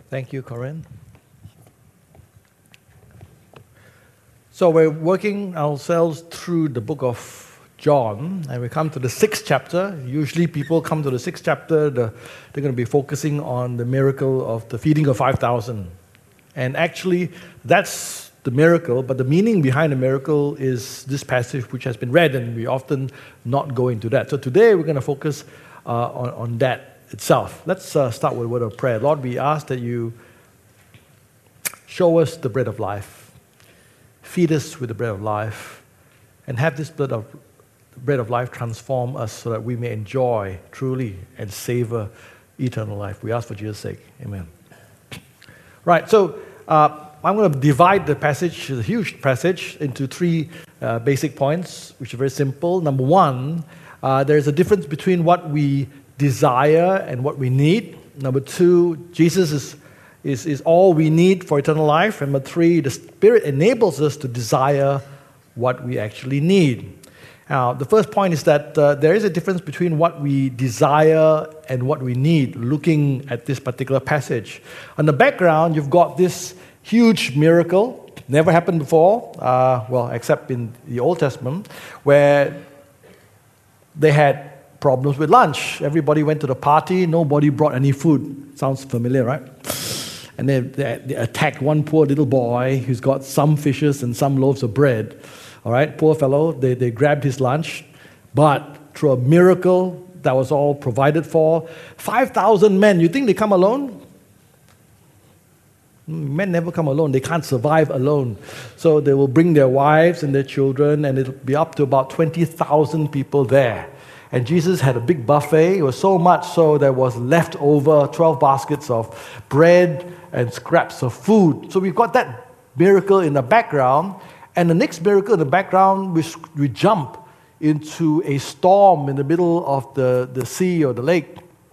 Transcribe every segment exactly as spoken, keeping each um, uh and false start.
Thank you, Corinne. So we're working ourselves through the book of John, and we come to the sixth chapter. Usually people come to the sixth chapter, the, they're going to be focusing on the miracle of the feeding of five thousand. And actually, that's the miracle, but the meaning behind the miracle is this passage which has been read, and we often not go into that. So today we're going to focus uh, on, on that itself. Let's uh, start with a word of prayer. Lord, we ask that you show us the bread of life, feed us with the bread of life, and have this bread of, bread of life transform us so that we may enjoy truly and savor eternal life. We ask for Jesus' sake. Amen. Right, so uh, I'm going to divide the passage, the huge passage, into three uh, basic points, which are very simple. Number one, uh, there is a difference between what we desire and what we need. Number two, Jesus is, is, is all we need for eternal life. Number three, the Spirit enables us to desire what we actually need. Now, the first point is that uh, there is a difference between what we desire and what we need, looking at this particular passage. On the background, you've got this huge miracle, never happened before, uh, well, except in the Old Testament, where they had problems with lunch. Everybody went to the party, nobody brought any food. Sounds familiar, right? And they, they, they attacked one poor little boy who's got some fishes and some loaves of bread. All right, poor fellow, they, they grabbed his lunch, but through a miracle that was all provided for, five thousand men, you think they come alone? Men never come alone. They can't survive alone. So they will bring their wives and their children, and it'll be up to about twenty thousand people there. And Jesus had a big buffet. It was so much so there was left over twelve baskets of bread and scraps of food. So we've got that miracle in the background. And the next miracle in the background, we, we jump into a storm in the middle of the, the sea or the lake.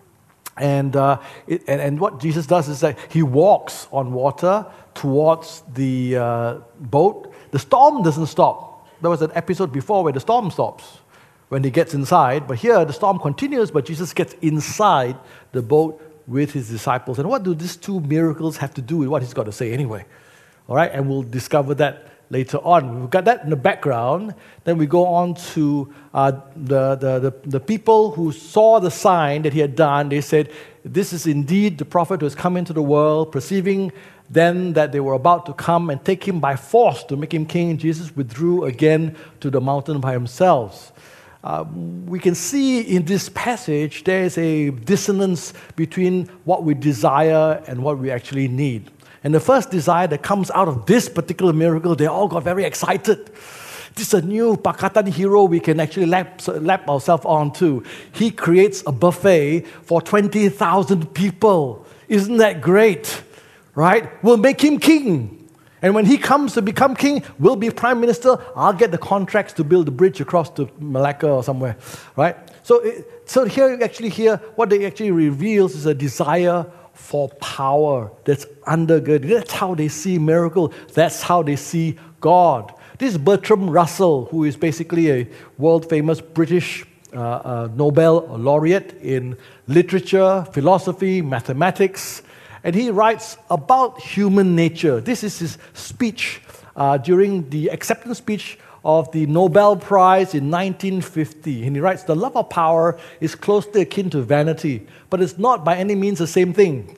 And, uh, it, and and what Jesus does is that he walks on water towards the uh, boat. The storm doesn't stop. There was an episode before where the storm stops when he gets inside. But here, the storm continues, but Jesus gets inside the boat with his disciples. And what do these two miracles have to do with what he's got to say anyway? All right, and we'll discover that later on. We've got that in the background. Then we go on to uh, the, the, the, the people who saw the sign that he had done. They said, this is indeed the prophet who has come into the world. Perceiving then that they were about to come and take him by force to make him king, Jesus withdrew again to the mountain by himself. Uh, we can see in this passage there is a dissonance between what we desire and what we actually need. And the first desire that comes out of this particular miracle, they all got very excited. This is a new Pakatan hero we can actually lap, lap ourselves on to. He creates a buffet for twenty thousand people. Isn't that great? Right? We'll make him king. And when he comes to become king, we'll be prime minister. I'll get the contracts to build the bridge across to Malacca or somewhere. Right? So, it, so here, actually here, what they actually reveals is a desire for power that's undergirded. That's how they see miracle. That's how they see God. This is Bertrand Russell, who is basically a world-famous British uh, uh, Nobel laureate in literature, philosophy, mathematics, and he writes about human nature. This is his speech uh, during the acceptance speech of the Nobel Prize in nineteen fifty. And he writes, the love of power is closely akin to vanity, but it's not by any means the same thing.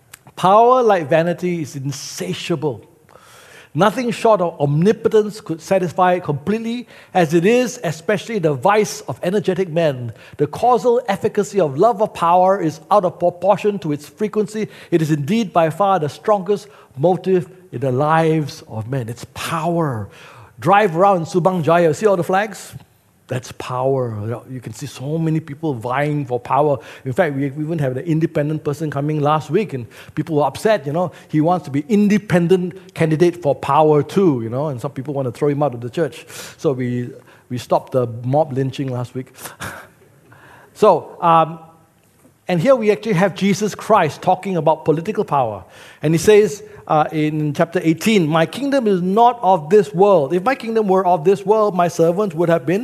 Power, like vanity, is insatiable. Nothing short of omnipotence could satisfy it completely, as it is especially the vice of energetic men. The causal efficacy of love of power is out of proportion to its frequency. It is indeed by far the strongest motive in the lives of men. It's power. Drive around in Subang Jaya, see all the flags? That's power. You can see so many people vying for power. In fact, we even had an independent person coming last week, and people were upset, you know. He wants to be independent candidate for power too, you know, and some people want to throw him out of the church. So we, we stopped the mob lynching last week. so, um, and here we actually have Jesus Christ talking about political power. And he says, Uh, in chapter eighteen, my kingdom is not of this world. If my kingdom were of this world, my servants would have been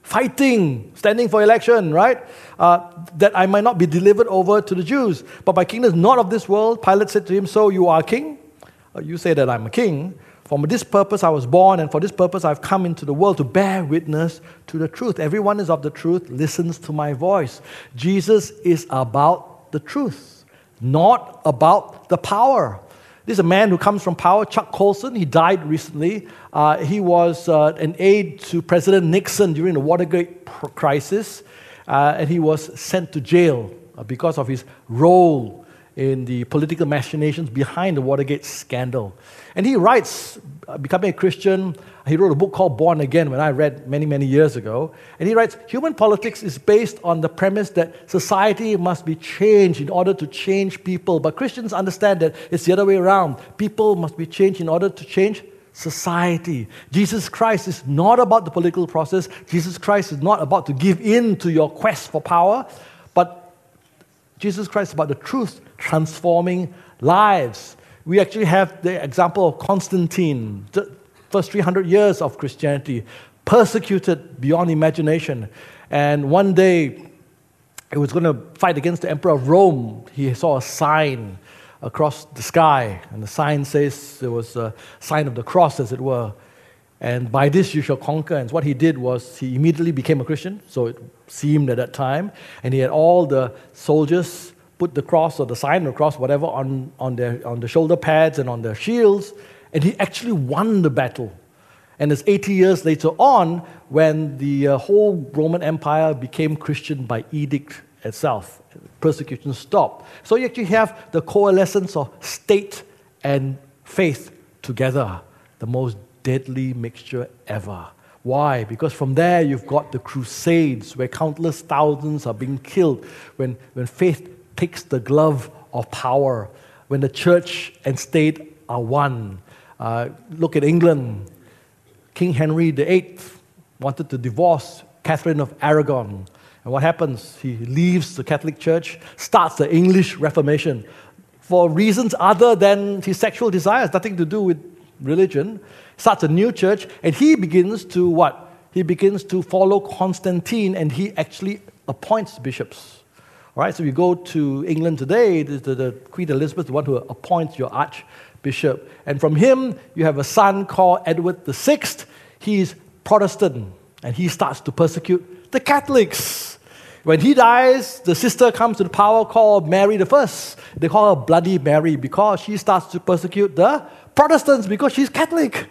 fighting, standing for election, right? Uh, that I might not be delivered over to the Jews. But my kingdom is not of this world. Pilate said to him, so you are king? Uh, you say that I'm a king. For this purpose I was born, and for this purpose I've come into the world to bear witness to the truth. Everyone is of the truth, listens to my voice. Jesus is about the truth, not about the power. This is a man who comes from power, Chuck Colson. He died recently. Uh, he was uh, an aide to President Nixon during the Watergate crisis, uh, and he was sent to jail uh, because of his role in the political machinations behind the Watergate scandal. And he writes, uh, becoming a Christian, he wrote a book called Born Again, when I read many, many years ago. And he writes, human politics is based on the premise that society must be changed in order to change people. But Christians understand that it's the other way around. People must be changed in order to change society. Jesus Christ is not about the political process. Jesus Christ is not about to give in to your quest for power. But Jesus Christ is about the truth transforming lives. We actually have the example of Constantine, the first three hundred years of Christianity, persecuted beyond imagination. And one day, he was going to fight against the emperor of Rome. He saw a sign across the sky, and the sign says, there was a sign of the cross, as it were. And by this you shall conquer. And what he did was, he immediately became a Christian, so it seemed at that time. And he had all the soldiers put the cross or the sign of the cross, whatever, on, on, their, on the shoulder pads and on their shields, and he actually won the battle. And it's eighty years later on when the uh, whole Roman Empire became Christian by edict itself. Persecution stopped. So you actually have the coalescence of state and faith together, the most deadly mixture ever. Why? Because from there you've got the Crusades, where countless thousands are being killed, when, when faith takes the glove of power, when the church and state are one. Uh, look at England. King Henry the Eighth wanted to divorce Catherine of Aragon. And what happens? He leaves the Catholic Church, starts the English Reformation for reasons other than his sexual desires, nothing to do with religion. Starts a new church, and he begins to what? He begins to follow Constantine, and he actually appoints bishops. All right, so you go to England today, the, the, the Queen Elizabeth, the one who appoints your archbishop. And from him, you have a son called Edward the Sixth. He's Protestant, and he starts to persecute the Catholics. When he dies, the sister comes to the power called Mary the First. They call her Bloody Mary because she starts to persecute the Protestants because she's Catholic.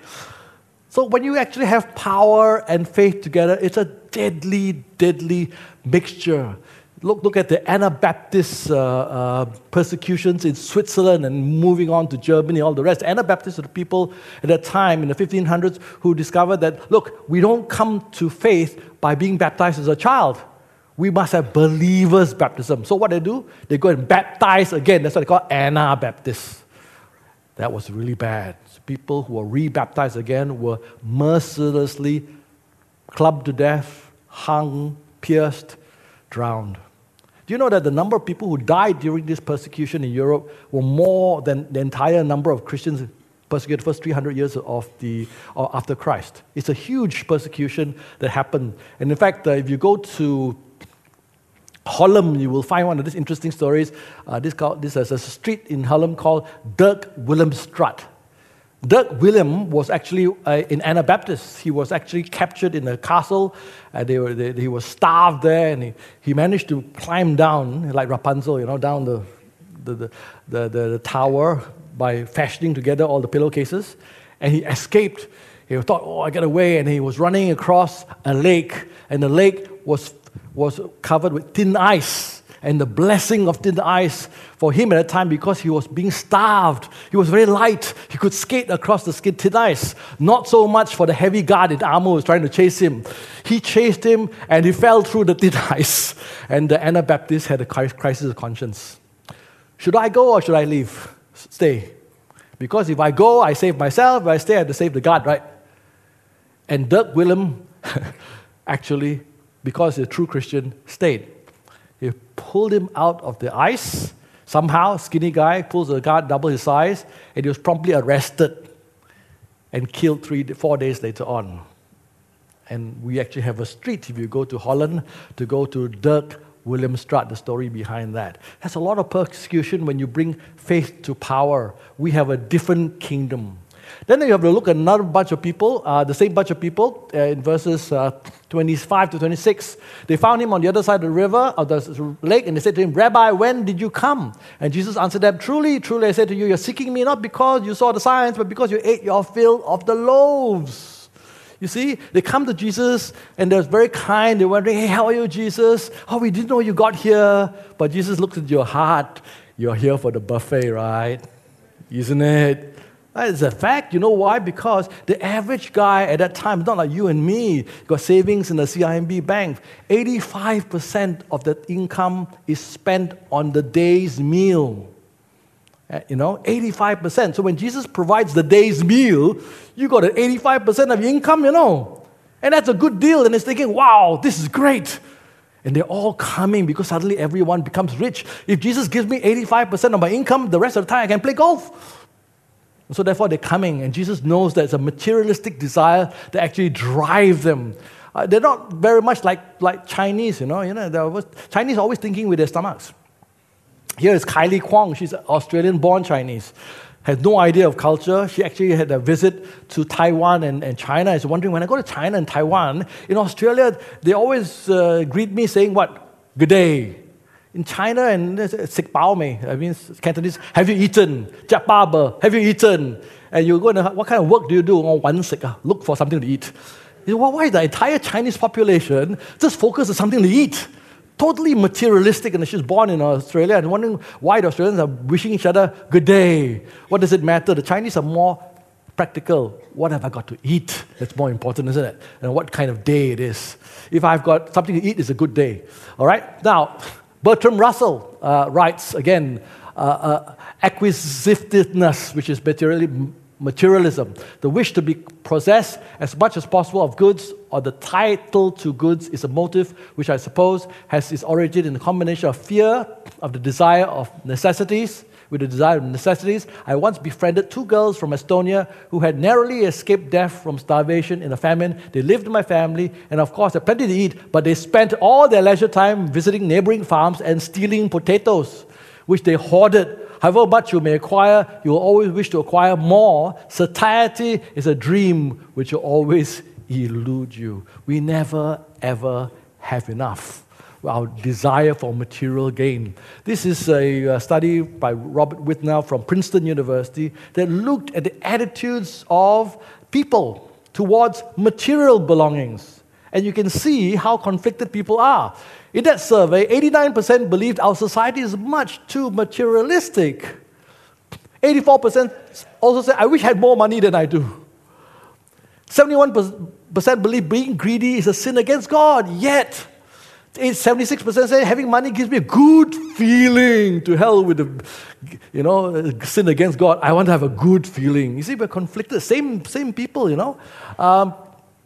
So when you actually have power and faith together, it's a deadly, deadly mixture. Look, look at the Anabaptist uh, uh, persecutions in Switzerland and moving on to Germany, all the rest. Anabaptists are the people at that time in the fifteen hundreds who discovered that, look, we don't come to faith by being baptized as a child. We must have believers' baptism. So what they do, they go and baptize again. That's what they call Anabaptists. That was really bad. People who were re-baptized again were mercilessly clubbed to death, hung, pierced, drowned. Do you know that the number of people who died during this persecution in Europe were more than the entire number of Christians persecuted the first three hundred years of the uh, after Christ? It's a huge persecution that happened. And in fact, uh, if you go to Holland, you will find one of these interesting stories. Uh, this, called, this is a street in Holland called Dirk Willemstraat. Dirk Willem was actually uh, an Anabaptist. He was actually captured in a castle. Uh, they were, they, he was starved there, and he, he managed to climb down, like Rapunzel, you know, down the, the, the, the, the, the tower by fashioning together all the pillowcases. And he escaped. He thought, oh, I get away. And he was running across a lake, and the lake was, was covered with thin ice. And the blessing of thin ice for him at that time, because he was being starved. He was very light. He could skate across the thin ice. Not so much for the heavy guard in armor who was trying to chase him. He chased him, and he fell through the thin ice. And the Anabaptist had a crisis of conscience. Should I go or should I leave? Stay. Because if I go, I save myself. If I stay, I have to save the guard, right? And Dirk Willem actually, because he's a true Christian, stayed. He pulled him out of the ice. Somehow, skinny guy pulls the guard double his size, and he was promptly arrested and killed three, four days later on. And we actually have a street, if you go to Holland, to go to Dirk Willemstraat, the story behind that. There's a lot of persecution when you bring faith to power. We have a different kingdom. Then you have to look at another bunch of people, uh, the same bunch of people, uh, in verses uh, twenty-five to twenty-six. They found him on the other side of the river, of the lake, and they said to him, Rabbi, when did you come? And Jesus answered them, Truly, truly, I say to you, you're seeking me not because you saw the signs, but because you ate your fill of the loaves. You see, they come to Jesus and they're very kind. They're wondering, hey, how are you, Jesus? Oh, we didn't know you got here. But Jesus looks at your heart. You're here for the buffet, right? Isn't it? That is a fact. You know why? Because the average guy at that time, not like you and me, got savings in the C I M B bank. eighty-five percent of the income is spent on the day's meal. You know, eighty-five percent. So when Jesus provides the day's meal, you got an eighty-five percent of your income, you know. And that's a good deal. And it's thinking, wow, this is great. And they're all coming because suddenly everyone becomes rich. If Jesus gives me eighty-five percent of my income, the rest of the time I can play golf. And so therefore they're coming. And Jesus knows that it's a materialistic desire that actually drives them. Uh, they're not very much like, like Chinese, you know. You know, they're always, Chinese are always thinking with their stomachs. Here is Kylie Kwong. She's Australian-born Chinese. Has no idea of culture. She actually had a visit to Taiwan and, and China. Is wondering, when I go to China and Taiwan, in Australia, they always uh, greet me saying what? Good day. In China, and sik bao mei, I mean Cantonese, have you eaten? Jiak ba be, have you eaten? And you go and what kind of work do you do? Oh, one sik, look for something to eat. You know, why is the entire Chinese population just focused on something to eat? Totally materialistic, and she's born in Australia and wondering why the Australians are wishing each other good day. What does it matter? The Chinese are more practical. What have I got to eat? That's more important, isn't it? And what kind of day it is. If I've got something to eat, it's a good day. All right? Now, Bertrand Russell uh, writes, again, uh, uh, acquisitiveness, which is materially materialism, the wish to be possessed as much as possible of goods or the title to goods is a motive which I suppose has its origin in the combination of fear of the desire of necessities with the desire of necessities. I once befriended two girls from Estonia who had narrowly escaped death from starvation in a famine. They lived with my family and of course had plenty to eat, but they spent all their leisure time visiting neighboring farms and stealing potatoes, which they hoarded. However much you may acquire, you will always wish to acquire more. Satiety is a dream which will always elude you. We never, ever have enough. Our desire for material gain. This is a study by Robert Whitnell from Princeton University that looked at the attitudes of people towards material belongings. And you can see how conflicted people are. In that survey, eighty-nine percent believed our society is much too materialistic. eighty-four percent also said, I wish I had more money than I do. seventy-one percent believe being greedy is a sin against God. Yet, seventy-six percent say having money gives me a good feeling. To hell with the, you know, sin against God. I want to have a good feeling. You see, we're conflicted. Same, same people, you know. Um,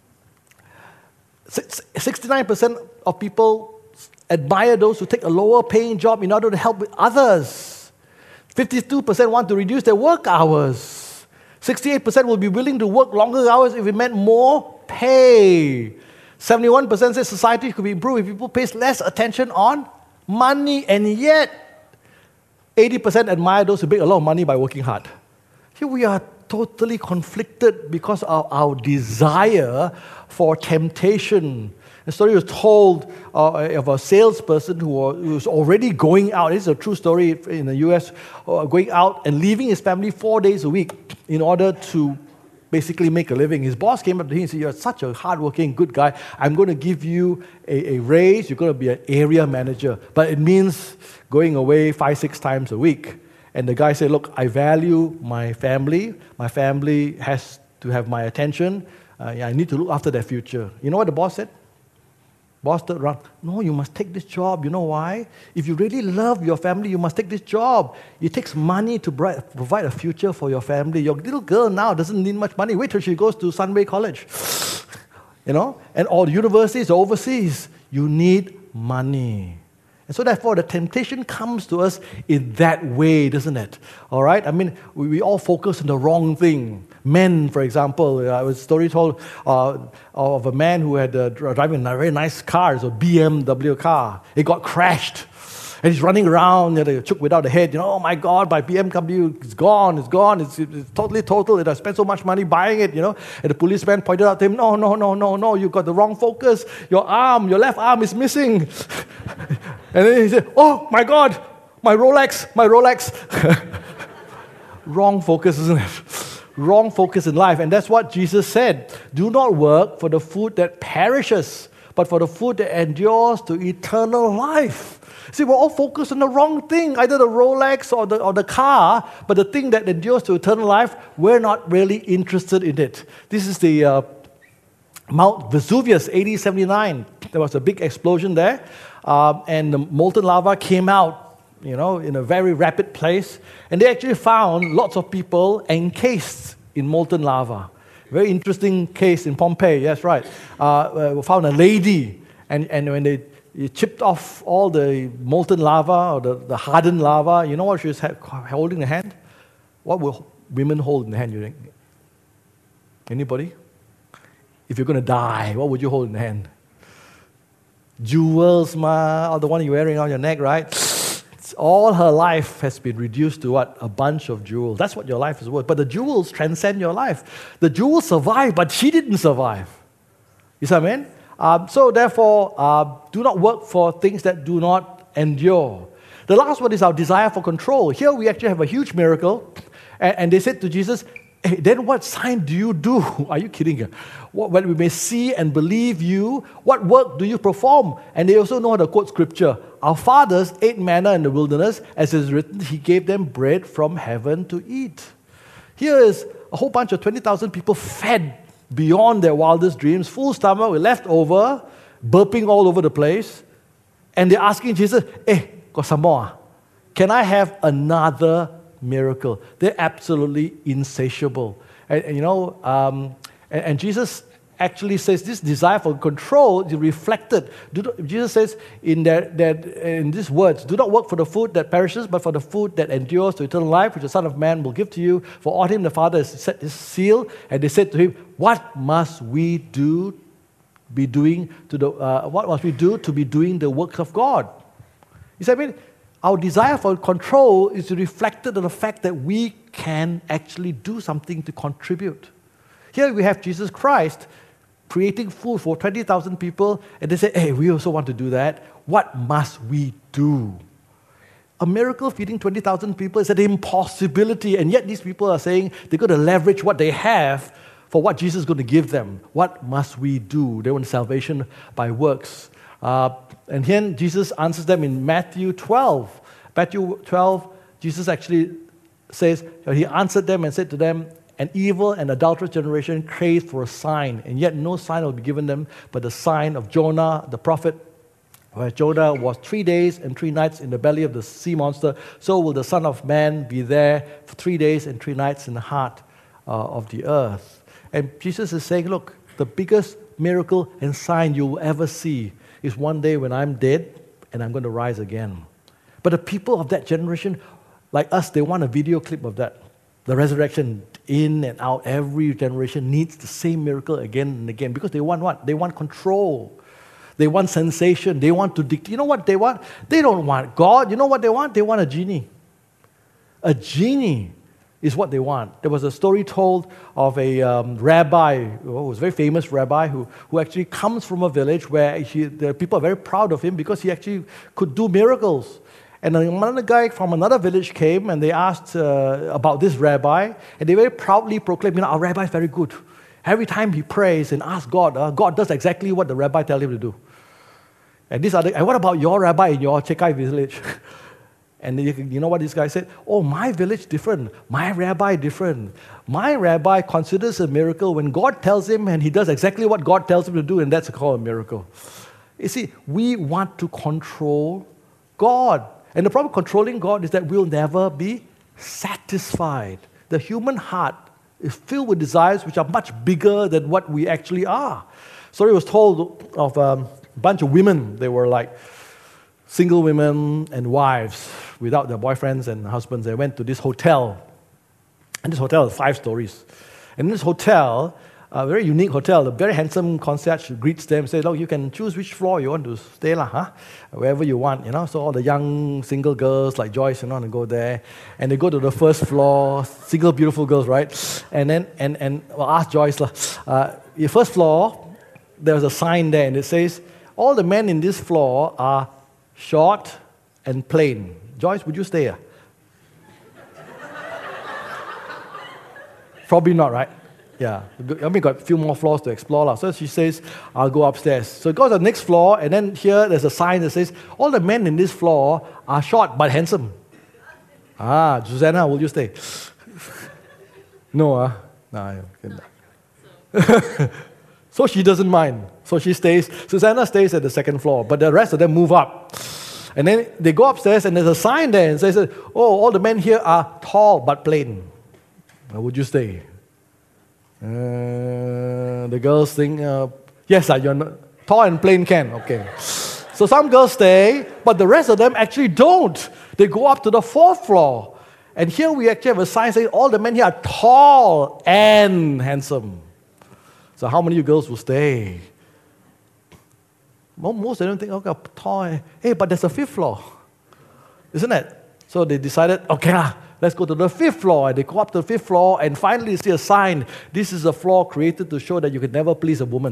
sixty-nine percent of people admire those who take a lower paying job in order to help with others. fifty-two percent want to reduce their work hours. sixty-eight percent will be willing to work longer hours if it meant more pay. seventy-one percent say society could be improved if people pays less attention on money, and yet eighty percent admire those who make a lot of money by working hard. Here we are totally conflicted because of our desire for temptation. The story was told uh, of a salesperson who was already going out. This is a true story in the U S, uh, going out and leaving his family four days a week in order to basically make a living. His boss came up to him and said, you're such a hardworking, good guy. I'm going to give you a, a raise. You're going to be an area manager. But it means going away five, six times a week. And the guy said, look, I value my family. My family has to have my attention. Uh, yeah, I need to look after their future. You know what the boss said? Boss turned around, no, you must take this job. You know why? If you really love your family, you must take this job. It takes money to provide a future for your family. Your little girl now doesn't need much money. Wait till she goes to Sunway College. You know? And all the universities overseas, you need money. And so therefore, the temptation comes to us in that way, doesn't it? All right? I mean, we, we all focus on the wrong thing. Men, for example, uh, I was a story told uh, of a man who had uh, driving a very nice car, it's a B M W car. It got crashed. And he's running around, you know, the chook without a head. You know, oh my God, my B M W is gone, it's gone, it's, it's totally total. I spent so much money buying it, you know. And the policeman pointed out to him, no, no, no, no, no, you got the wrong focus. Your arm, your left arm is missing. And then he said, oh my God, my Rolex, my Rolex. Wrong focus, isn't it? Wrong focus in life. And that's what Jesus said. Do not work for the food that perishes, but for the food that endures to eternal life. See, we're all focused on the wrong thing, either the Rolex or the, or the car, but the thing that endures to eternal life, we're not really interested in it. This is the uh, Mount Vesuvius, A D seventy-nine. There was a big explosion there, um, and the molten lava came out, you know, in a very rapid pace, and they actually found lots of people encased in molten lava. Very interesting case in Pompeii, yes, right. Uh, we found a lady, and, and when they You chipped off all the molten lava or the, the hardened lava. You know what she was holding in the hand? What will women hold in the hand, you think? Anybody? If you're going to die, what would you hold in the hand? Jewels, ma, or the one you're wearing on your neck, right? It's, all her life has been reduced to what? A bunch of jewels. That's what your life is worth. But the jewels transcend your life. The jewels survived, but she didn't survive. You see what I mean? Um, so therefore, uh, do not work for things that do not endure. The last one is our desire for control. Here we actually have a huge miracle. And, and they said to Jesus, hey, then what sign do you do? Are you kidding? What, when we may see and believe you, what work do you perform? And they also know how to quote scripture. Our fathers ate manna in the wilderness. As is written, he gave them bread from heaven to eat. Here is a whole bunch of twenty thousand people fed beyond their wildest dreams, full stomach, with leftover, burping all over the place. And they're asking Jesus, hey, got some more? Can I have another miracle? They're absolutely insatiable. And, and you know, um, and, and Jesus actually says this desire for control is reflected. Do not, Jesus says in, their, that, in these words, do not work for the food that perishes, but for the food that endures to eternal life, which the Son of Man will give to you. For on him the Father has set his seal, and they said to him, what must we do be doing to the uh, what must we do to be doing the works of God? You see, I mean, our desire for control is reflected in the fact that we can actually do something to contribute. Here we have Jesus Christ creating food for twenty thousand people, and they say, hey, we also want to do that. What must we do? A miracle feeding twenty thousand people is an impossibility, and yet these people are saying they're going to leverage what they have for what Jesus is going to give them. What must we do? They want salvation by works. Uh, and here Jesus answers them in Matthew twelve. Matthew twelve, Jesus actually says, he answered them and said to them, an evil and adulterous generation craves for a sign, and yet no sign will be given them but the sign of Jonah, the prophet. Where Jonah was three days and three nights in the belly of the sea monster, so will the Son of Man be there for three days and three nights in the heart uh, of the earth. And Jesus is saying, look, the biggest miracle and sign you will ever see is one day when I'm dead and I'm going to rise again. But the people of that generation, like us, they want a video clip of that. The resurrection, in and out, every generation needs the same miracle again and again because they want what? They want control. They want sensation. They want to dictate. You know what they want? They don't want God. You know what they want? They want a genie. A genie is what they want. There was a story told of a um, rabbi, who was a very famous rabbi, who, who actually comes from a village where he, the people are very proud of him because he actually could do miracles. And another guy from another village came and they asked uh, about this rabbi, and they very proudly proclaimed, you know, our rabbi is very good. Every time he prays and asks God, uh, God does exactly what the rabbi tells him to do. And this other, and what about your rabbi in your Chekai village? And you, you know what this guy said? Oh, my village different. My rabbi different. My rabbi considers a miracle when God tells him and he does exactly what God tells him to do, and that's called a miracle. You see, we want to control God. And the problem with controlling God is that we'll never be satisfied. The human heart is filled with desires which are much bigger than what we actually are. Story was told of um, a bunch of women. They were like single women and wives without their boyfriends and husbands. They went to this hotel. And this hotel is five stories. And in this hotel, a very unique hotel, a very handsome concierge greets them, says, look, you can choose which floor you want to stay, lah, huh? Wherever you want, you know. So all the young single girls like Joyce, you know, and go there. And they go to the first floor, single beautiful girls, right? And then, and, and well, ask Joyce, lah, uh, your first floor, there's a sign there, and it says, all the men in this floor are short and plain. Joyce, would you stay here? Probably not, right? Yeah, I mean, got a few more floors to explore. La. So she says, I'll go upstairs. So go to the next floor, and then here there's a sign that says, all the men in this floor are short but handsome. Ah, Susanna, will you stay? No, ah? Uh? No. So she doesn't mind. So she stays. Susanna stays at the second floor, but the rest of them move up. And then they go upstairs, and there's a sign there and says, oh, all the men here are tall but plain. Now, would you stay? Uh, the girls think, uh, yes, uh, you're not, tall and plain can, okay. So some girls stay, but the rest of them actually don't. They go up to the fourth floor. And here we actually have a sign saying all the men here are tall and handsome. So how many of you girls will stay? Well, most of them think, okay, tall. Hey, but there's a fifth floor. Isn't it? So they decided, okay, lah, let's go to the fifth floor. And they go up to the fifth floor, and finally see a sign. This is a floor created to show that you can never please a woman.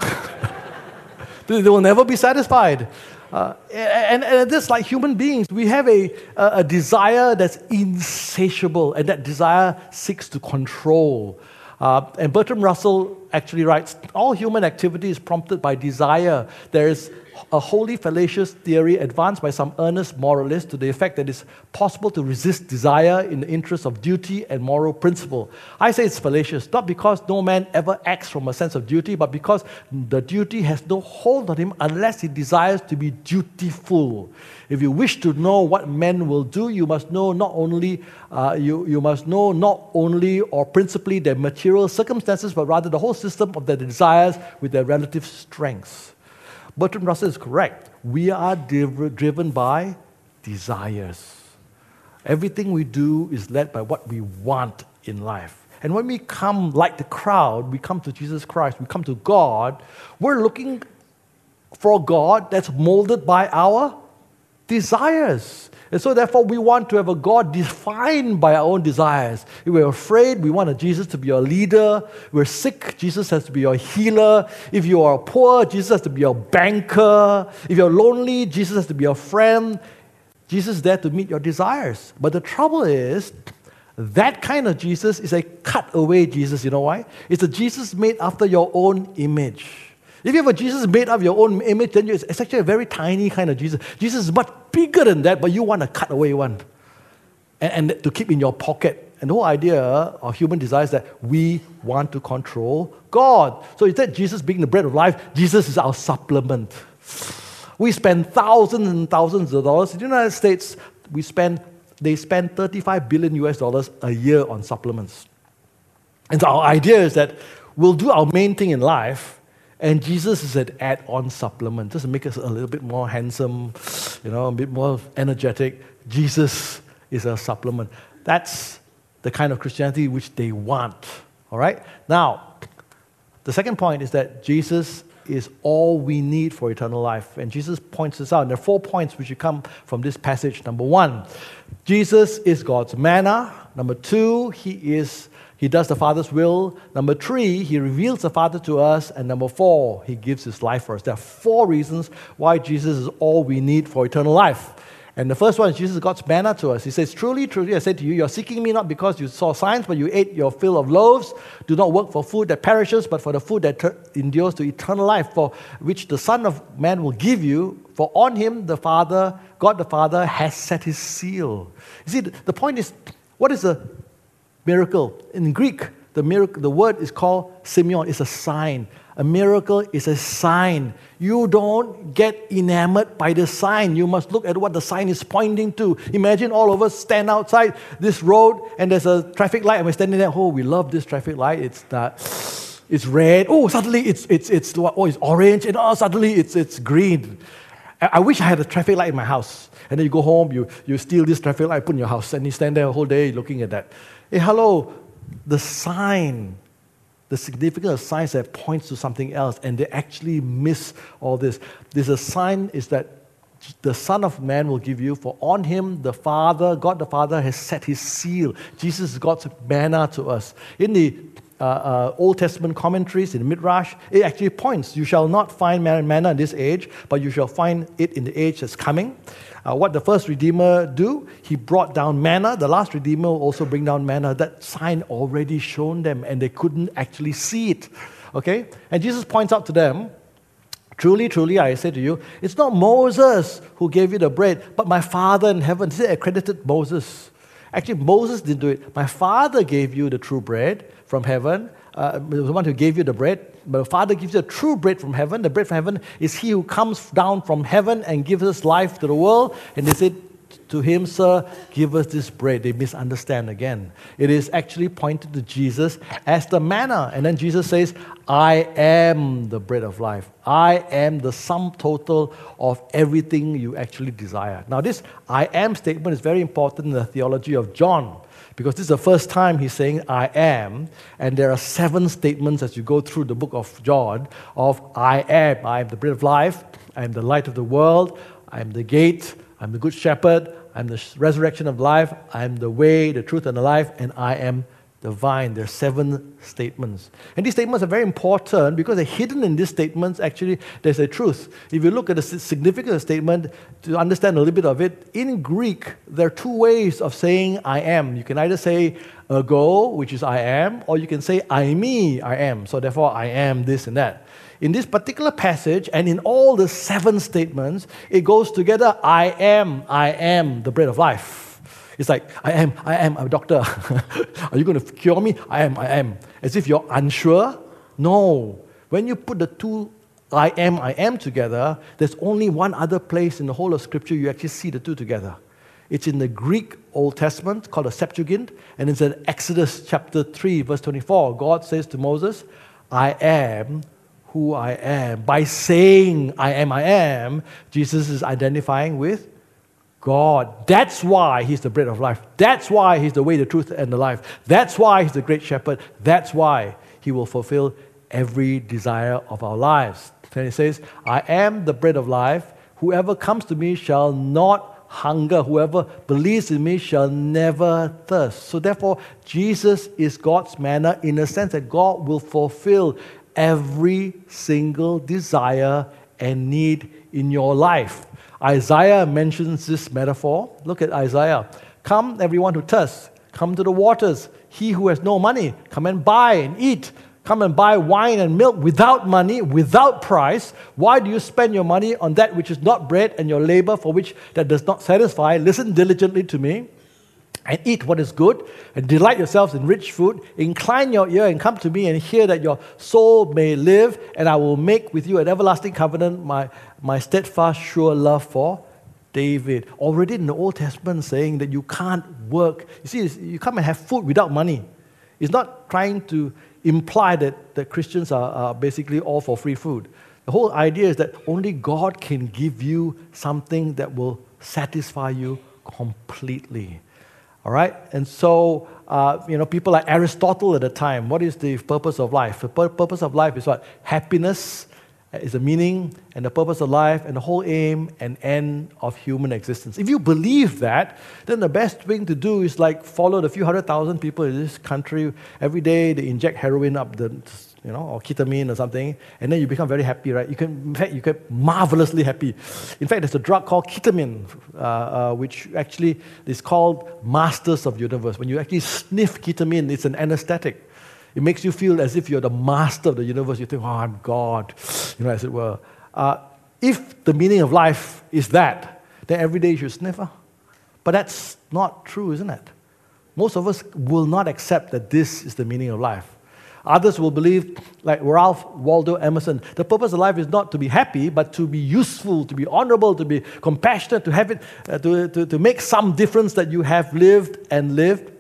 They will never be satisfied. Uh, and, and just like human beings, we have a, a, a desire that's insatiable, and that desire seeks to control. Uh, and Bertrand Russell actually writes, all human activity is prompted by desire. There is a wholly fallacious theory advanced by some earnest moralists to the effect that it's possible to resist desire in the interest of duty and moral principle. I say it's fallacious, not because no man ever acts from a sense of duty, but because the duty has no hold on him unless he desires to be dutiful. If you wish to know what men will do, you must know not only uh, you, you must know not only or principally their material circumstances, but rather the whole system of their desires with their relative strengths. Bertrand Russell is correct. We are div- driven by desires. Everything we do is led by what we want in life. And when we come like the crowd, we come to Jesus Christ, we come to God, we're looking for a God that's molded by our desires. And so therefore we want to have a God defined by our own desires. If we're afraid, we want a Jesus to be your leader. If we're sick, Jesus has to be your healer. If you are poor, Jesus has to be your banker. If you're lonely, Jesus has to be your friend. Jesus is there to meet your desires. But the trouble is, that kind of Jesus is a cut-away Jesus. You know why? It's a Jesus made after your own image. If you have a Jesus made of your own image, then it's actually a very tiny kind of Jesus. Jesus is much bigger than that, but you want a cut-away one. And, and to keep in your pocket. And the whole idea of human desire is that we want to control God. So instead of Jesus being the bread of life, Jesus is our supplement. We spend thousands and thousands of dollars. In the United States, we spend, they spend thirty-five billion U S dollars a year on supplements. And so our idea is that we'll do our main thing in life, and Jesus is an add-on supplement, just to make us a little bit more handsome, you know, a bit more energetic. Jesus is a supplement. That's the kind of Christianity which they want, all right? Now, the second point is that Jesus is all we need for eternal life. And Jesus points this out. And there are four points which come from this passage. Number one, Jesus is God's manna. Number two, He is He does the Father's will. Number three, He reveals the Father to us. And number four, He gives His life for us. There are four reasons why Jesus is all we need for eternal life. And the first one is Jesus is God's manna to us. He says, truly, truly, I say to you, you're seeking me not because you saw signs, but you ate your fill of loaves. Do not work for food that perishes, but for the food that ter- endures to eternal life, for which the Son of Man will give you. For on Him, the Father, God the Father, has set His seal. You see, the point is, what is a miracle? In Greek, the miracle, the word is called semeion. It's a sign. A miracle is a sign. You don't get enamored by the sign. You must look at what the sign is pointing to. Imagine all of us stand outside this road and there's a traffic light and we're standing there. Oh, we love this traffic light. It's that. It's red. Oh, suddenly it's it's it's oh, it's orange, and oh, suddenly it's it's green. I, I wish I had a traffic light in my house. And then you go home, you, you steal this traffic light, put in your house, and you stand there a whole day looking at that. Hey, hello, the sign, the significance of signs that points to something else, and they actually miss all this. There's a sign is that the Son of Man will give you, for on him the Father, God the Father, has set his seal. Jesus is God's manna to us. In the uh, uh, Old Testament commentaries, in the Midrash, it actually points, you shall not find manna in this age, but you shall find it in the age that's coming. Uh, what the first Redeemer do? He brought down manna. The last Redeemer will also bring down manna. That sign already shown them, and they couldn't actually see it. Okay? And Jesus points out to them, truly, truly, I say to you, it's not Moses who gave you the bread, but my Father in heaven. He accredited Moses. Actually, Moses didn't do it. My Father gave you the true bread from heaven. Uh, the one who gave you the bread. But the Father gives you the true bread from heaven. The bread from heaven is He who comes down from heaven and gives us life to the world. And they said to Him, Sir, give us this bread. They misunderstand again. It is actually pointed to Jesus as the manna. And then Jesus says, I am the bread of life. I am the sum total of everything you actually desire. Now this I am statement is very important in the theology of John, because this is the first time he's saying, I am, and there are seven statements as you go through the book of John of I am. I am the bread of life, I am the light of the world, I am the gate, I am the good shepherd, I am the resurrection of life, I am the way, the truth, and the life, and I am the vine. There are seven statements. And these statements are very important because they're hidden in these statements. Actually, there's a truth. If you look at the significance of the statement, to understand a little bit of it, in Greek, there are two ways of saying I am. You can either say ago, which is I am, or you can say I me, I am. So therefore, I am this and that. In this particular passage, and in all the seven statements, it goes together, I am, I am the bread of life. It's like, I am, I am a doctor. Are you going to cure me? I am, I am. As if you're unsure? No. When you put the two I am, I am together, there's only one other place in the whole of Scripture you actually see the two together. It's in the Greek Old Testament called the Septuagint, and it's in Exodus chapter three, verse twenty-four. God says to Moses, I am who I am. By saying I am, I am, Jesus is identifying with God. That's why He's the bread of life. That's why He's the way, the truth, and the life. That's why He's the great shepherd. That's why He will fulfill every desire of our lives. And He says, I am the bread of life. Whoever comes to me shall not hunger. Whoever believes in me shall never thirst. So therefore, Jesus is God's manna in the sense that God will fulfill every single desire and need in your life. Isaiah mentions this metaphor. Look at Isaiah. Come, everyone who thirsts, come to the waters. He who has no money, come and buy and eat. Come and buy wine and milk without money, without price. Why do you spend your money on that which is not bread, and your labor for which that does not satisfy? Listen diligently to me, and eat what is good, and delight yourselves in rich food. Incline your ear and come to me, and hear that your soul may live, and I will make with you an everlasting covenant, my, my steadfast, sure love for David. Already in the Old Testament saying that you can't work. You see, you come and have food without money. It's not trying to imply that, that Christians are, are basically all for free food. The whole idea is that only God can give you something that will satisfy you completely. All right? And so, uh, you know, people like Aristotle at the time, what is the purpose of life? The pur- purpose of life is what? Happiness is the meaning and the purpose of life and the whole aim and end of human existence. If you believe that, then the best thing to do is like follow the few hundred thousand people in this country. Every day they inject heroin up the, you know, or ketamine or something, and then you become very happy, right? You can, in fact, you get marvelously happy. In fact, there's a drug called ketamine, uh, uh, which actually is called Masters of the Universe. When you actually sniff ketamine, it's an anesthetic. It makes you feel as if you're the master of the universe. You think, oh, I'm God, you know, as it were. Uh, if the meaning of life is that, then every day you should sniff. Huh? But that's not true, isn't it? Most of us will not accept that this is the meaning of life. Others will believe, like Ralph Waldo Emerson, the purpose of life is not to be happy, but to be useful, to be honorable, to be compassionate, to have it, uh, to, to, to make some difference that you have lived and lived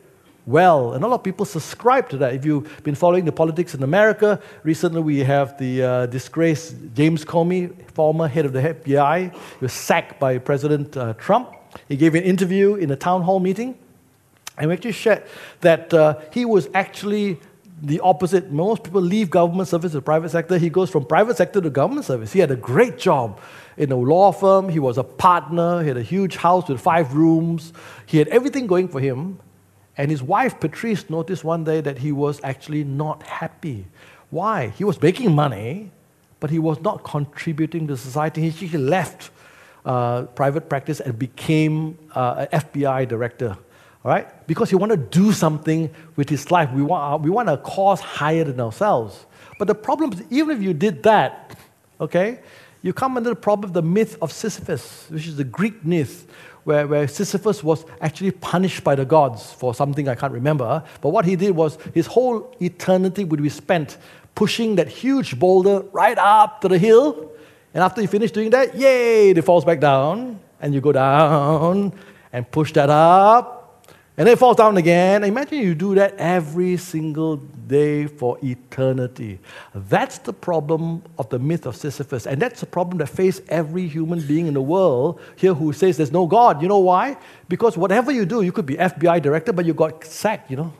well. And a lot of people subscribe to that. If you've been following the politics in America, recently we have the uh, disgraced James Comey, former head of the F B I. He was sacked by President uh, Trump. He gave an interview in a town hall meeting, and we actually shared that uh, he was actually the opposite. Most people leave government service to the private sector. He goes from private sector to government service. He had a great job in a law firm. He was a partner. He had a huge house with five rooms. He had everything going for him. And his wife, Patrice, noticed one day that he was actually not happy. Why? He was making money, but he was not contributing to society. He actually left uh, private practice and became uh, an F B I director. All right? Because he wanted to do something with his life. We want, we want a cause higher than ourselves. But the problem is, even if you did that, okay, you come under the problem of the myth of Sisyphus, which is the Greek myth, where, where Sisyphus was actually punished by the gods for something I can't remember. But what he did was his whole eternity would be spent pushing that huge boulder right up to the hill. And after you finish doing that, yay, it falls back down. And you go down and push that up. And then it falls down again. Imagine you do that every single day for eternity. That's the problem of the myth of Sisyphus. And that's the problem that faces every human being in the world here who says there's no God. You know why? Because whatever you do, you could be F B I director, but you got sacked, you know.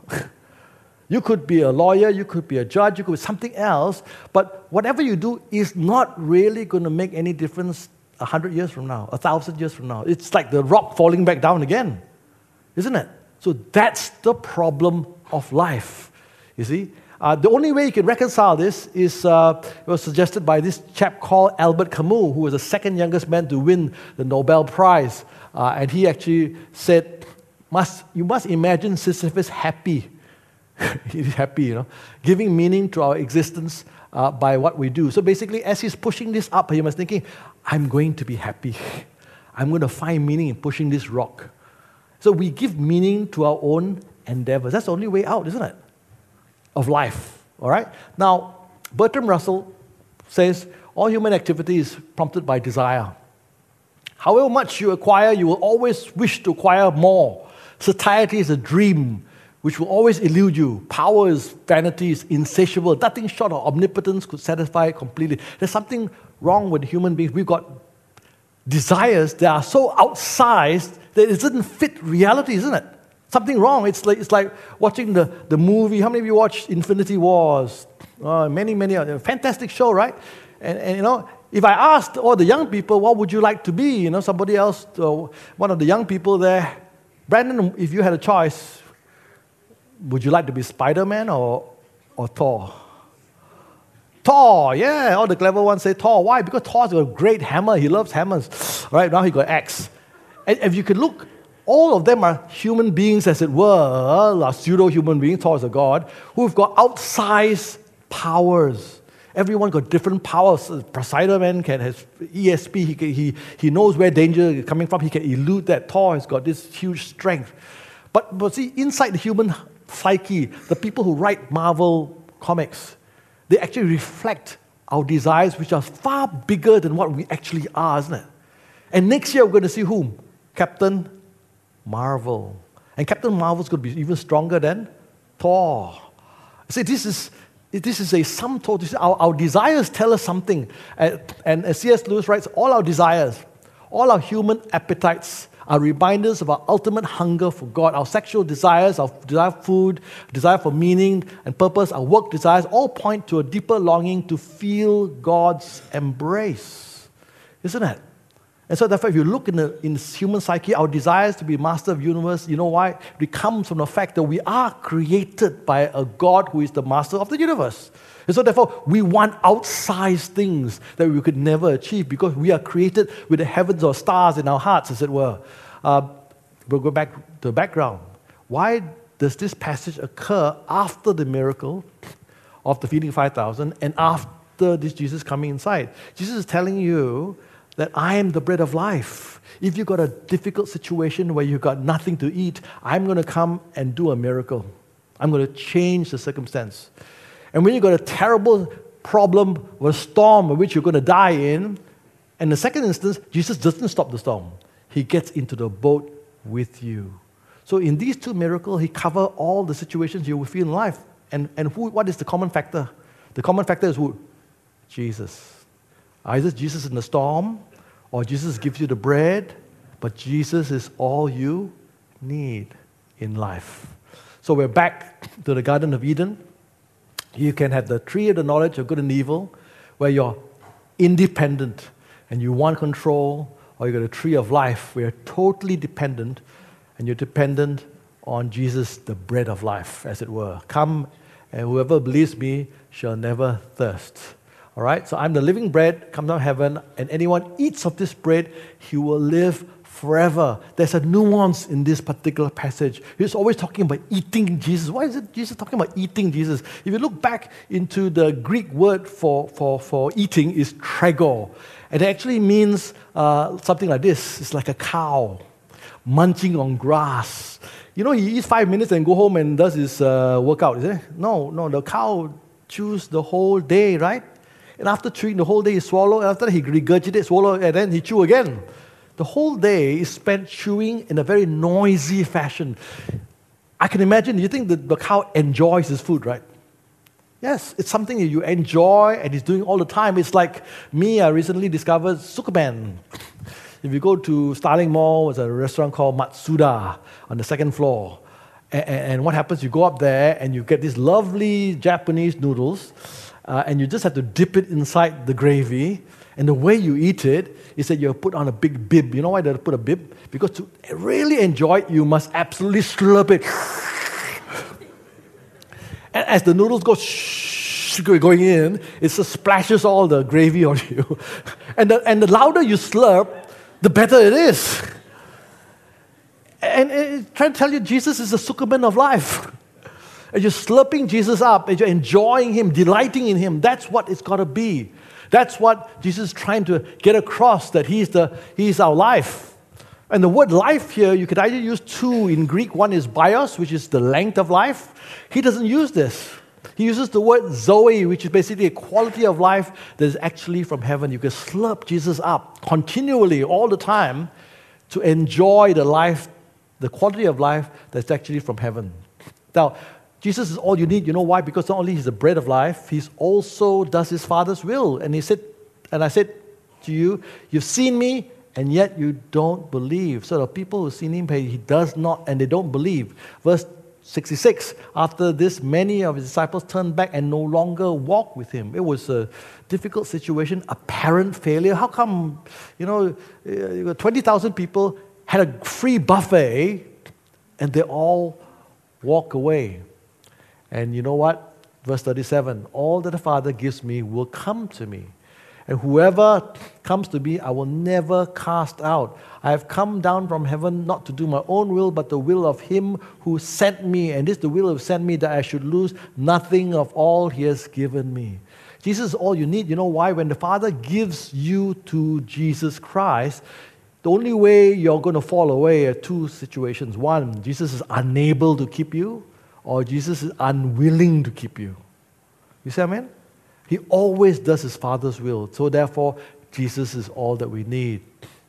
You could be a lawyer, you could be a judge, you could be something else. But whatever you do is not really going to make any difference a hundred years from now, a thousand years from now. It's like the rock falling back down again, isn't it? So that's the problem of life, you see. Uh, the only way you can reconcile this is, uh, it was suggested by this chap called Albert Camus, who was the second youngest man to win the Nobel Prize. Uh, and he actually said, must, you must imagine Sisyphus happy. He's happy, you know, giving meaning to our existence uh, by what we do. So basically, as he's pushing this up, he was thinking, I'm going to be happy. I'm going to find meaning in pushing this rock. So we give meaning to our own endeavors. That's the only way out, isn't it? Of life, all right? Now, Bertrand Russell says, all human activity is prompted by desire. However much you acquire, you will always wish to acquire more. Satiety is a dream which will always elude you. Power is vanity, is insatiable. Nothing short of omnipotence could satisfy it completely. There's something wrong with human beings. We've got desires that are so outsized that it doesn't fit reality, isn't it? Something wrong. It's like it's like watching the, the movie. How many of you watched Infinity Wars? Uh, many, many. A fantastic show, right? And, and you know, if I asked all the young people, what would you like to be? You know, somebody else, uh, one of the young people there, Brandon, if you had a choice, would you like to be Spider-Man or, or Thor? Thor, yeah. All the clever ones say Thor. Why? Because Thor's got a great hammer. He loves hammers. Right now he got axe. And if you could look, all of them are human beings, as it were, are pseudo-human beings, Thor is a god, who've got outsized powers. Everyone got different powers. Poseidon can has E S P. He, can, he, he knows where danger is coming from. He can elude that. Thor has got this huge strength. But, but see, inside the human psyche, the people who write Marvel comics, they actually reflect our desires, which are far bigger than what we actually are, isn't it? And next year, we're going to see whom? Captain Marvel. And Captain Marvel's going to be even stronger than Thor. See, this is, this is a sum total. Our, our desires tell us something. And, and as C S Lewis writes, all our desires, all our human appetites are reminders of our ultimate hunger for God. Our sexual desires, our desire for food, desire for meaning and purpose, our work desires, all point to a deeper longing to feel God's embrace. Isn't it? And so therefore, if you look in the in human psyche, our desires to be master of the universe, you know why? It comes from the fact that we are created by a God who is the master of the universe. And so therefore, we want outsized things that we could never achieve because we are created with the heavens or stars in our hearts, as it were. Uh, we'll go back to the background. Why does this passage occur after the miracle of the feeding five thousand and after this Jesus coming inside? Jesus is telling you that I am the bread of life. If you've got a difficult situation where you've got nothing to eat, I'm going to come and do a miracle. I'm going to change the circumstance. And when you've got a terrible problem or a storm in which you're going to die in, in the second instance, Jesus doesn't stop the storm. He gets into the boat with you. So in these two miracles, he covered all the situations you will feel in life. And, and who, what is the common factor? The common factor is who? Jesus. Either Jesus in the storm, or Jesus gives you the bread, but Jesus is all you need in life. So we're back to the Garden of Eden. You can have the tree of the knowledge of good and evil, where you're independent and you want control, or you got a tree of life where you're totally dependent and you're dependent on Jesus, the bread of life, as it were. Come, and whoever believes me shall never thirst. All right? So I'm the living bread, come down from heaven, and anyone eats of this bread, he will live forever. There's a nuance in this particular passage. He's always talking about eating Jesus. Why is it Jesus talking about eating Jesus? If you look back into the Greek word for, for, for eating is trago. And it actually means uh, something like this. It's like a cow munching on grass. You know, he eats five minutes and go home and does his uh, workout, is it? No, no, the cow chews the whole day, right? And after chewing the whole day, he swallow, and after that he regurgitates, swallow, and then he chew again. The whole day is spent chewing in a very noisy fashion. I can imagine, you think that the cow enjoys his food, right? Yes, it's something that you enjoy and he's doing all the time. It's like me, I recently discovered Sukuban. If you go to Starling Mall, there's a restaurant called Matsuda on the second floor. And, and what happens, you go up there and you get these lovely Japanese noodles, uh, and you just have to dip it inside the gravy. And the way you eat it is that you put on a big bib. You know why they put a bib? Because to really enjoy it, you must absolutely slurp it. And as the noodles go shh, going in, it just splashes all the gravy on you. And the, and the louder you slurp, the better it is. And, and trying to tell you, Jesus is the Sukuban of life. And you're slurping Jesus up, and you're enjoying Him, delighting in Him. That's what it's got to be. That's what Jesus is trying to get across, that He's the He's our life. And the word life here, you could either use two in Greek. One is bios, which is the length of life. He doesn't use this. He uses the word zoe, which is basically a quality of life that is actually from heaven. You can slurp Jesus up continually, all the time, to enjoy the life, the quality of life that's actually from heaven. Now, Jesus is all you need. You know why? Because not only He's the bread of life, He also does His Father's will. And He said, and I said to you, you've seen me, and yet you don't believe. So the people who've seen Him, He does not, and they don't believe. Verse sixty-six, after this, many of His disciples turned back and no longer walked with Him. It was a difficult situation, apparent failure. How come, you know, twenty thousand people had a free buffet and they all walk away? And you know what? Verse thirty-seven, all that the Father gives me will come to me. And whoever comes to me, I will never cast out. I have come down from heaven not to do my own will, but the will of Him who sent me. And this is the will of sent me, that I should lose nothing of all He has given me. Jesus is all you need. You know why? When the Father gives you to Jesus Christ, the only way you're going to fall away are two situations. One, Jesus is unable to keep you, or Jesus is unwilling to keep you. You see what I mean? He always does His Father's will. So therefore, Jesus is all that we need.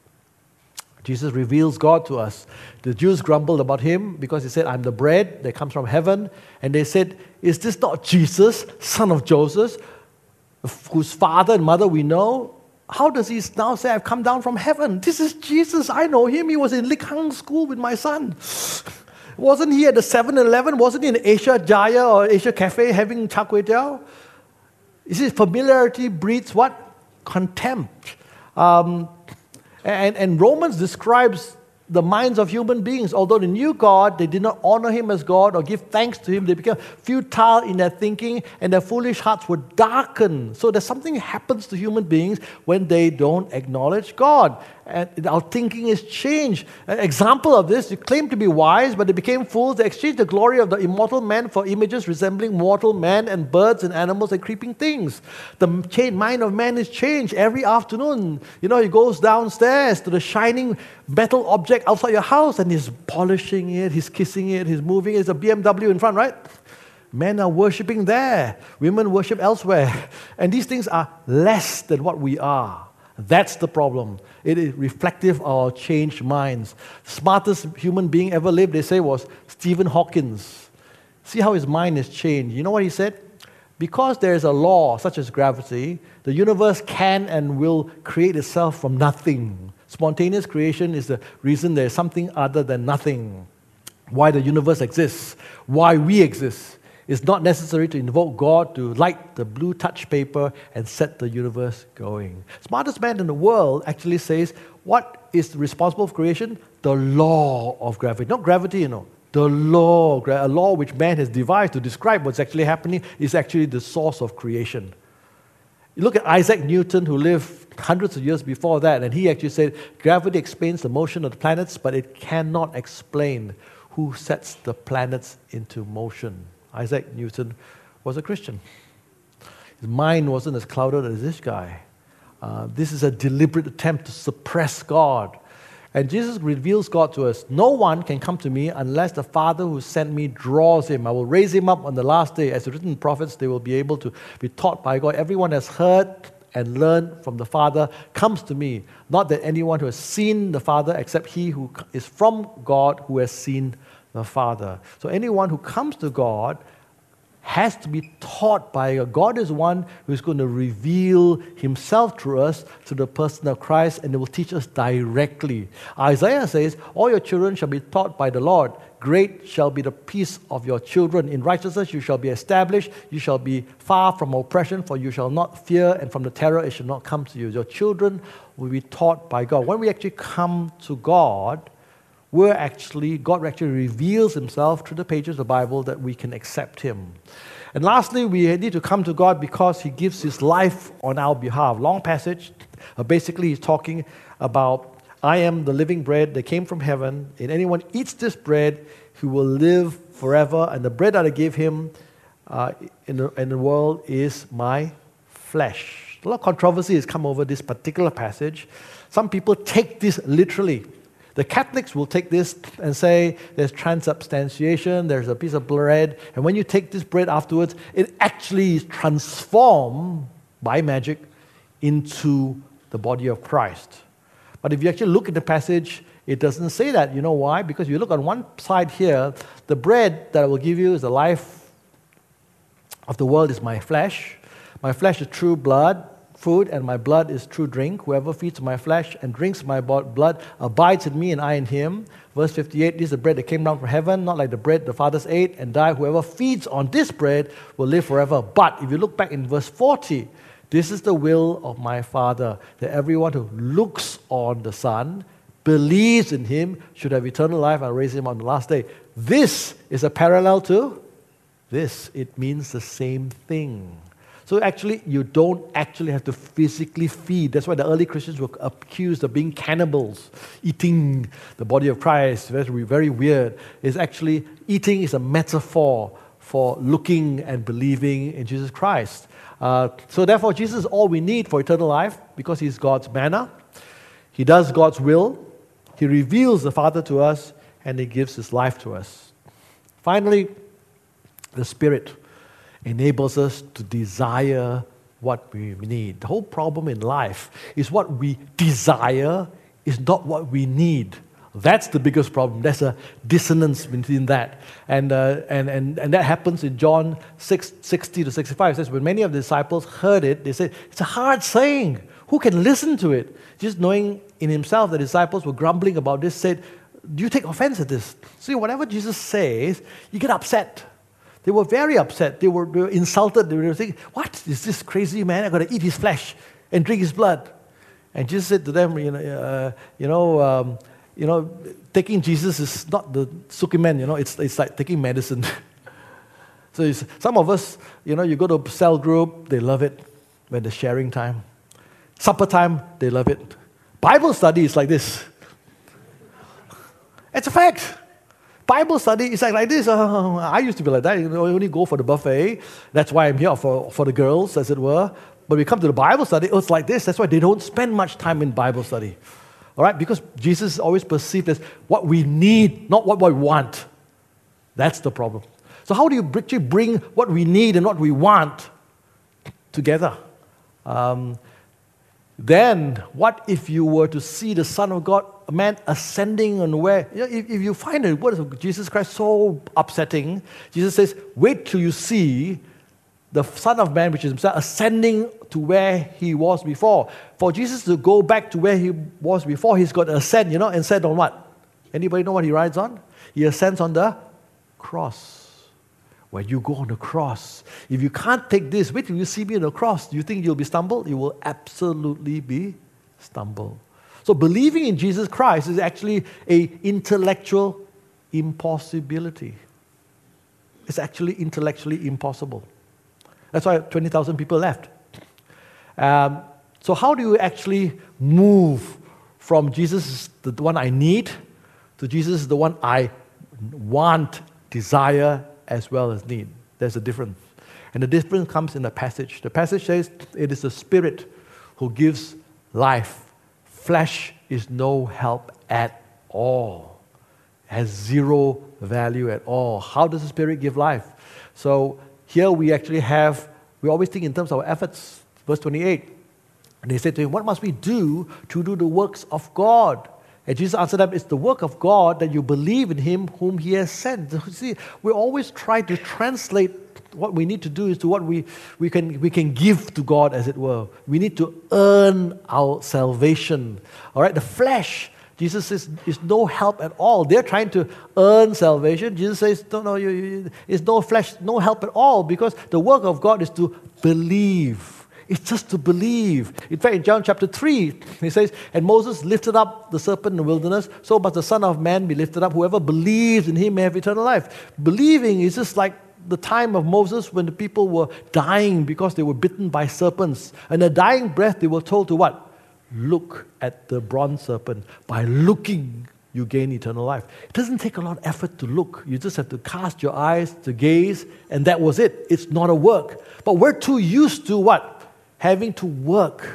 Jesus reveals God to us. The Jews grumbled about Him because He said, I'm the bread that comes from heaven. And they said, is this not Jesus, son of Joseph, whose father and mother we know? How does He now say, I've come down from heaven? This is Jesus. I know Him. He was in Lik Hang school with my son. Wasn't he at the seven eleven? Wasn't he in Asia Jaya or Asia Cafe having char kway teow? You see, familiarity breeds what? Contempt. Um, and, and Romans describes the minds of human beings. Although they knew God, they did not honor Him as God or give thanks to Him. They became futile in their thinking, and their foolish hearts were darkened. So there's something happens to human beings when they don't acknowledge God. And our thinking is changed. An example of this, you claim to be wise, but they became fools. They exchanged the glory of the immortal man for images resembling mortal man and birds and animals and creeping things. The mind of man is changed every afternoon. You know, he goes downstairs to the shining metal object outside your house and he's polishing it, he's kissing it, he's moving it. There's a B M W in front, right? Men are worshipping there. Women worship elsewhere. And these things are less than what we are. That's the problem. It is reflective of our changed minds. Smartest human being ever lived, they say, was Stephen Hawking. See how his mind has changed. You know what he said? Because there is a law such as gravity, the universe can and will create itself from nothing. Spontaneous creation is the reason there is something other than nothing. Why the universe exists, why we exist. It's not necessary to invoke God to light the blue touch paper and set the universe going. Smartest man in the world actually says, what is responsible for creation? The law of gravity. Not gravity, you know. The law, of gra- a law which man has devised to describe what's actually happening, is actually the source of creation. You look at Isaac Newton, who lived hundreds of years before that, and he actually said, gravity explains the motion of the planets, but it cannot explain who sets the planets into motion. Isaac Newton was a Christian. His mind wasn't as clouded as this guy. Uh, this is a deliberate attempt to suppress God. And Jesus reveals God to us. No one can come to me unless the Father who sent me draws him. I will raise him up on the last day. As written in prophets, they will be able to be taught by God. Everyone has heard and learned from the Father comes to me. Not that anyone who has seen the Father, except he who is from God, who has seen the Father. So anyone who comes to God has to be taught by God. God is one who is going to reveal himself to us through the person of Christ, and it will teach us directly. Isaiah says, all your children shall be taught by the Lord. Great shall be the peace of your children. In righteousness you shall be established. You shall be far from oppression, for you shall not fear, and from the terror it shall not come to you. Your children will be taught by God. When we actually come to God, we're actually, God actually reveals himself through the pages of the Bible that we can accept him. And lastly, we need to come to God because he gives his life on our behalf. Long passage. Uh, basically, he's talking about, I am the living bread that came from heaven. And anyone eats this bread, he will live forever. And the bread that I give him uh, in, the, in the world is my flesh. A lot of controversy has come over this particular passage. Some people take this literally. The Catholics will take this and say there's transubstantiation, there's a piece of bread, and when you take this bread afterwards, it actually is transformed by magic into the body of Christ. But if you actually look at the passage, it doesn't say that. You know why? Because you look on one side here, the bread that I will give you is the life of the world is my flesh. My flesh is true blood. Food, and my blood is true drink. Whoever feeds my flesh and drinks my blood abides in me and I in him. Verse fifty-eight, this is the bread that came down from heaven, not like the bread the fathers ate and died. Whoever feeds on this bread will live forever. But if you look back in verse forty, this is the will of my Father, that everyone who looks on the Son, believes in him, should have eternal life and raise him on the last day. This is a parallel to this. It means the same thing. So actually, you don't actually have to physically feed. That's why the early Christians were accused of being cannibals, eating the body of Christ. Very, very weird. It's actually, eating is a metaphor for looking and believing in Jesus Christ. Uh, so therefore, Jesus is all we need for eternal life because he's God's manna. He does God's will. He reveals the Father to us, and he gives his life to us. Finally, the Spirit enables us to desire what we need. The whole problem in life is what we desire is not what we need. That's the biggest problem. There's a dissonance between that. And uh, and, and and that happens in John six, sixty to sixty-five. It says, when many of the disciples heard it, they said, it's a hard saying. Who can listen to it? Just knowing in himself the disciples were grumbling about this, said, do you take offense at this? See, whatever Jesus says, you get upset. They were very upset. They were, they were insulted. They were saying, what is this crazy man? I'm going to eat his flesh and drink his blood. And Jesus said to them, you know, uh, you know, um, you know, taking Jesus is not the Sukimen, you know, it's it's like taking medicine. So it's, some of us, you know, you go to a cell group, they love it when the sharing time. Supper time, they love it. Bible study is like this. It's a fact. Bible study is like, like this. Uh, I used to be like that. You know, only go for the buffet. That's why I'm here for, for the girls, as it were. But we come to the Bible study, oh, it's like this. That's why they don't spend much time in Bible study. All right? Because Jesus is always perceived as what we need, not what we want. That's the problem. So how do you actually bring what we need and what we want together? Um, then what if you were to see the Son of God, a man ascending on where? You know, if, if you find the words of Jesus Christ so upsetting, Jesus says, wait till you see the Son of Man, which is himself, ascending to where he was before. For Jesus to go back to where he was before, he's got to ascend, you know, and ascend on what? Anybody know what he rides on? He ascends on the cross. When you go on the cross, if you can't take this, wait till you see me on the cross. Do you think you'll be stumbled? You will absolutely be stumbled. So believing in Jesus Christ is actually an intellectual impossibility. It's actually intellectually impossible. That's why twenty thousand people left. Um, so how do you actually move from Jesus is the one I need to Jesus is the one I want, desire, as well as need? There's a difference. And the difference comes in the passage. The passage says it is the Spirit who gives life. Flesh is no help at all. It has zero value at all. How does the Spirit give life? So here we actually have, we always think in terms of our efforts. Verse twenty-eight. And they said to him, what must we do to do the works of God? And Jesus answered them, it's the work of God that you believe in Him whom He has sent. See, we always try to translate what we need to do is to what we, we, can, we can give to God, as it were. We need to earn our salvation. All right, the flesh, Jesus says, is no help at all. They're trying to earn salvation. Jesus says, no, no, you, you, it's no flesh, no help at all, because the work of God is to believe. It's just to believe. In fact, in John chapter three, he says, and Moses lifted up the serpent in the wilderness, so must the Son of Man be lifted up. Whoever believes in him may have eternal life. Believing is just like the time of Moses when the people were dying because they were bitten by serpents. And the dying breath, they were told to what? Look at the bronze serpent. By looking, you gain eternal life. It doesn't take a lot of effort to look. You just have to cast your eyes, to gaze, and that was it. It's not a work. But we're too used to what? Having to work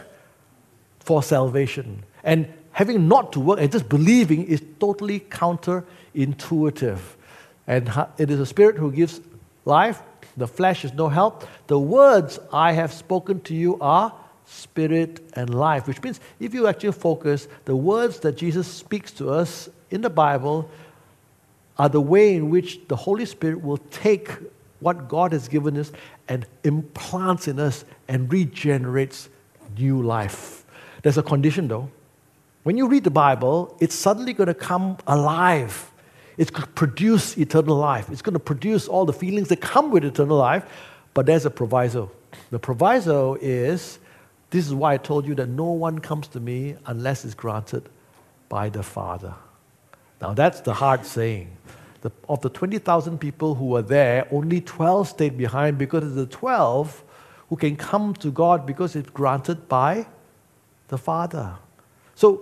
for salvation. And having not to work and just believing is totally counterintuitive. And it is the Spirit who gives life. The flesh is no help. The words I have spoken to you are spirit and life. Which means if you actually focus, the words that Jesus speaks to us in the Bible are the way in which the Holy Spirit will take what God has given us and implants in us and regenerates new life. There's a condition though. When you read the Bible, it's suddenly going to come alive. It's going to produce eternal life. It's going to produce all the feelings that come with eternal life, but there's a proviso. The proviso is, this is why I told you that no one comes to me unless it's granted by the Father. Now that's the hard saying. The, of the twenty thousand people who were there, only twelve stayed behind because it's the twelve who can come to God because it's granted by the Father. So,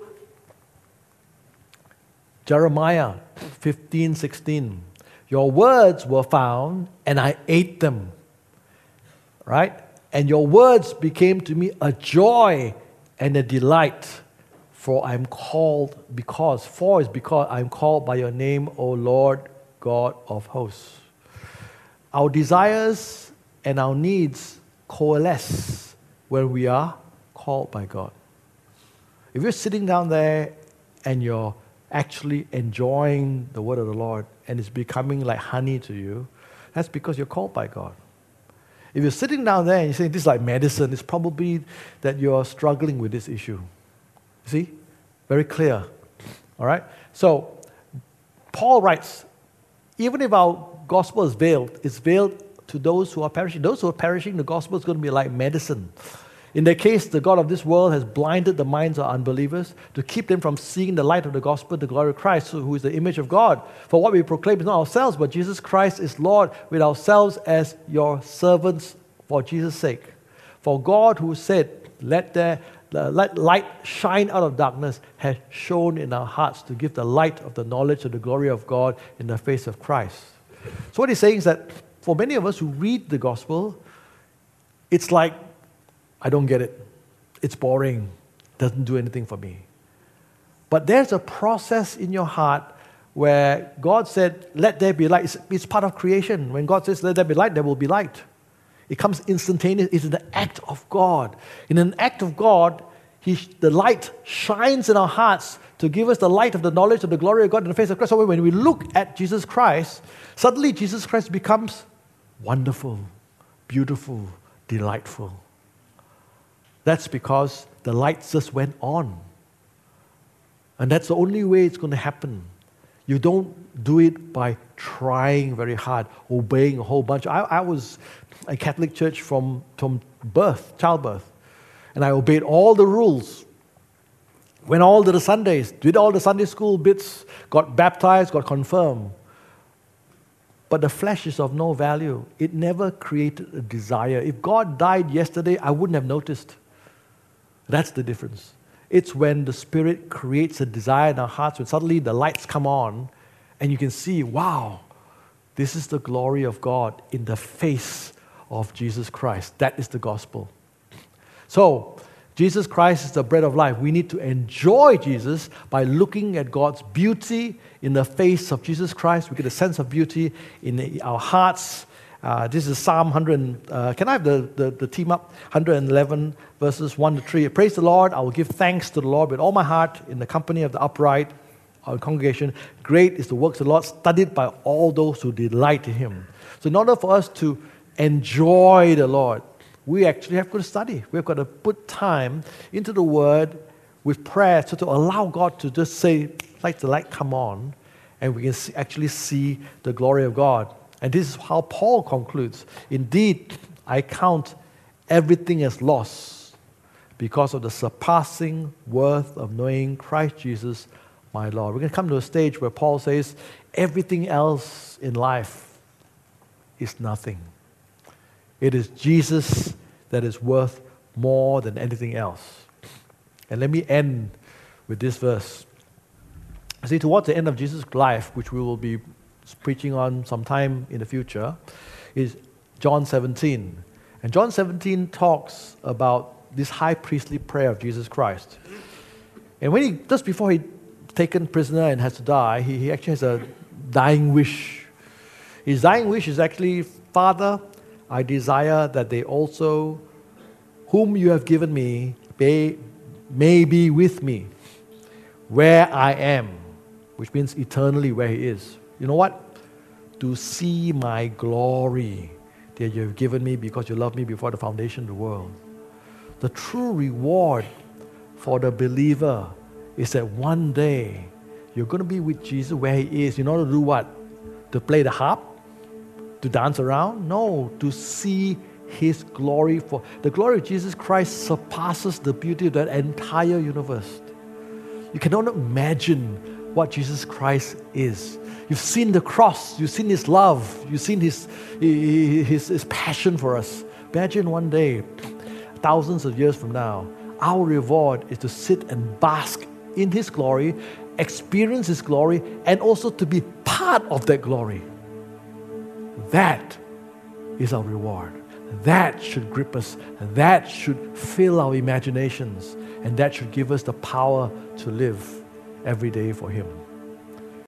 Jeremiah fifteen sixteen, your words were found and I ate them, right? And your words became to me a joy and a delight. For I am called because, for is because I am called by your name, O Lord God of hosts. Our desires and our needs coalesce when we are called by God. If you're sitting down there and you're actually enjoying the word of the Lord and it's becoming like honey to you, that's because you're called by God. If you're sitting down there and you're saying this is like medicine, it's probably that you're struggling with this issue. See? Very clear. All right? So, Paul writes, even if our gospel is veiled, it's veiled to those who are perishing. Those who are perishing, the gospel is going to be like medicine. In their case, the God of this world has blinded the minds of unbelievers to keep them from seeing the light of the gospel, the glory of Christ, who is the image of God. For what we proclaim is not ourselves, but Jesus Christ is Lord, with ourselves as your servants for Jesus' sake. For God who said, let there let light shine out of darkness, has shone in our hearts to give the light of the knowledge of the glory of God in the face of Christ. So what he's saying is that for many of us who read the gospel, it's like, I don't get it. It's boring. Doesn't do anything for me. But there's a process in your heart where God said, let there be light. It's, it's part of creation. When God says, let there be light, there will be light. It comes instantaneous. It's an act of God. In an act of God, He, the light shines in our hearts to give us the light of the knowledge of the glory of God in the face of Christ. So when we look at Jesus Christ, suddenly Jesus Christ becomes wonderful, beautiful, delightful. That's because the light just went on. And that's the only way it's going to happen. You don't do it by trying very hard, obeying a whole bunch. I, I was a Catholic church from, from birth, childbirth. And I obeyed all the rules. Went all to the Sundays, did all the Sunday school bits, got baptized, got confirmed. But the flesh is of no value. It never created a desire. If God died yesterday, I wouldn't have noticed. That's the difference. It's when the Spirit creates a desire in our hearts, when suddenly the lights come on, and you can see, wow, this is the glory of God in the face of Jesus Christ. That is the gospel. So, Jesus Christ is the bread of life. We need to enjoy Jesus by looking at God's beauty in the face of Jesus Christ. We get a sense of beauty in our hearts. Uh, this is Psalm one hundred. Uh, can I have the, the, the team up? one hundred eleven, verses one to three. Praise the Lord. I will give thanks to the Lord with all my heart in the company of the upright, our congregation. Great is the works of the Lord, studied by all those who delight in Him. So in order for us to enjoy the Lord, we actually have got to study. We've got to put time into the Word with prayer so to allow God to just say, like the light come on, and we can see, actually see the glory of God. And this is how Paul concludes. Indeed, I count everything as loss because of the surpassing worth of knowing Christ Jesus, my Lord. We're going to come to a stage where Paul says, everything else in life is nothing. It is Jesus that is worth more than anything else. And let me end with this verse. See, towards the end of Jesus' life, which we will be preaching on sometime in the future, is John seventeen. And John seventeen talks about this high priestly prayer of Jesus Christ. And when he, just before he's taken prisoner and has to die, he, he actually has a dying wish. His dying wish is actually, Father, I desire that they also, whom you have given me, may, may be with me where I am, which means eternally where He is. You know what? To see my glory that you have given me because you loved me before the foundation of the world. The true reward for the believer is that one day you're going to be with Jesus where He is. You know to do what? To play the harp? To dance around? No, to see His glory. For the glory of Jesus Christ surpasses the beauty of that entire universe. You cannot imagine what Jesus Christ is. You've seen the cross, you've seen His love, you've seen His, His, His passion for us. Imagine one day, thousands of years from now, our reward is to sit and bask in His glory, experience His glory, and also to be part of that glory. That is our reward. That should grip us. That should fill our imaginations. And that should give us the power to live every day for Him.